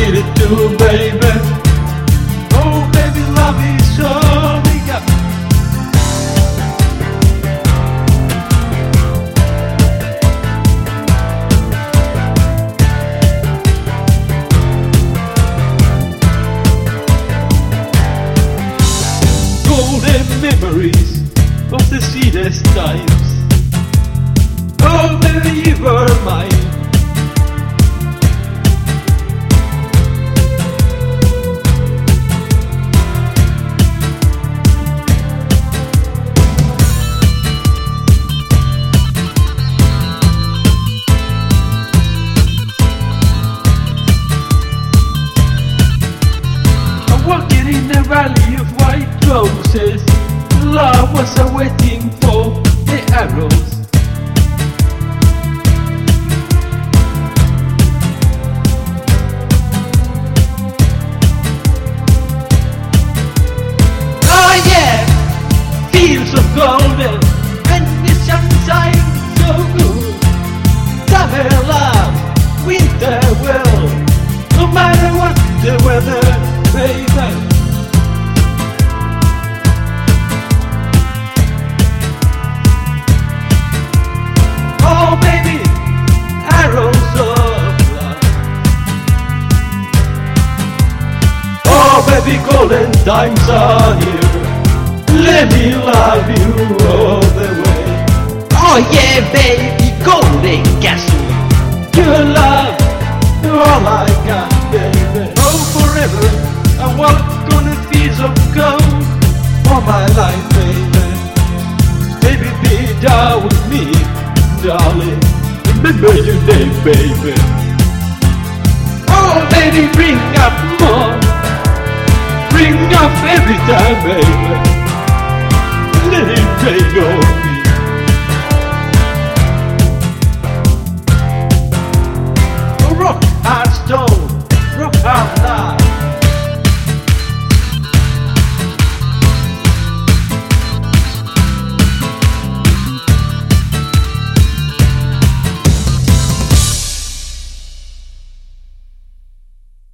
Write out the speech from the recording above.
feel it too, baby. Oh, baby, love is showing up. Golden memories of the sweetest times. Oh, baby, you were mine. Walking in a valley of white roses, love was waiting for the arrows. Oh yeah, fields of golden and the sunshine so good. Summer love, winter well, no matter what the weather. Baby. Oh baby, arrows of love. Oh baby, golden times are here. Let me love you all the way. Oh yeah, baby, golden castle. Your love, all I got, baby. Oh forever. I walk on the fields of gold all my life, baby. Baby, be down with me, darling. Remember your name, baby. Oh, baby, bring up more. Bring up every time, baby. Let it rain on me.